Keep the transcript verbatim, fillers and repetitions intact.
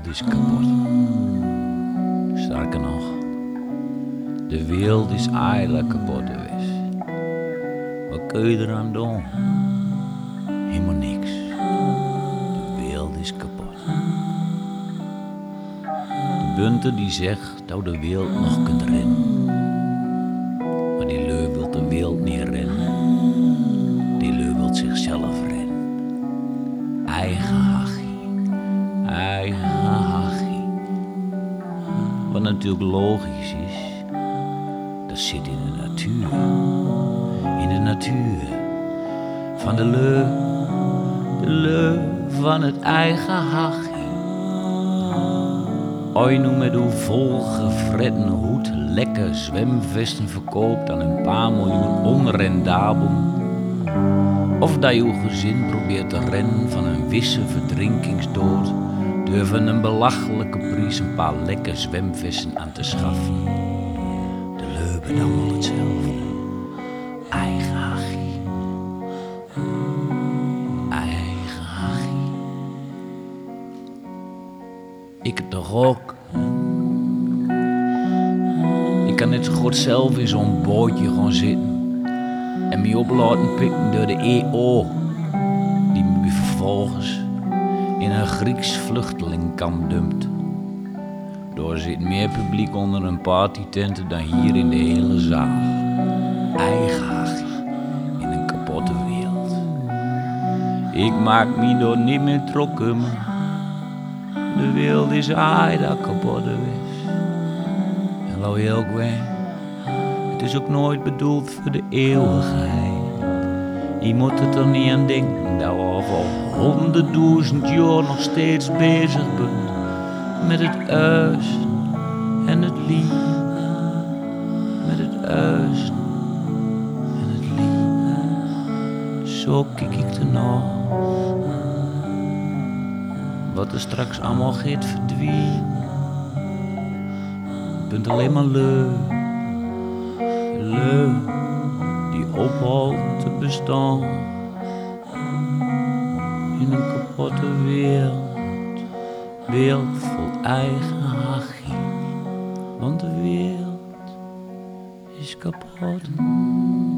is kapot. Sterker nog, de wereld is eigenlijk kapot geweest. Wat kun je eraan doen? Helemaal niks. De wereld is kapot. De bunte die zegt dat de wereld nog kunt rennen. Maar die leu wil de wereld niet rennen. Die leu wil zichzelf rennen. Eigen hachie. Eigen hachie. Wat natuurlijk logisch is, dat zit in de natuur. In de natuur van de leu, de leu van het eigen hachie. Oi nu met uw volgefretten hoed lekker zwemvesten verkoopt aan een paar miljoen onrendabel. Of dat je uw gezin probeert te rennen van een wisse verdrinkingsdood, durven een belachelijke prijs een paar lekker zwemvesten aan te schaffen. De leuben allemaal hetzelfde. Eigen hachie. Eigen hachie. Ik het toch ook. Ik kan net zo goed zelf in zo'n bootje gaan zitten en me op laten pikken door de E O, die me vervolgens in een Grieks vluchtelingkamp dumpt. Door zit meer publiek onder een partytenten dan hier in de hele zaal. Eigen hachie in een kapotte wereld. Ik maak me door niet meer trokken. De wereld is aardig kapot geweest. En laat je ook weer, het is ook nooit bedoeld voor de eeuwigheid. Je moet er toch niet aan denken dat we al honderdduizend jaar nog steeds bezig zijn met het uisten en het lied. Met het uisten en het lied. Zo kijk ik ernaar. Wat er straks allemaal gaat verdwijnen. Je bent alleen maar leu. Leu die ophoudt te bestaan. In een kapotte wereld. Wereld vol eigen hachie. Want de wereld is kapot.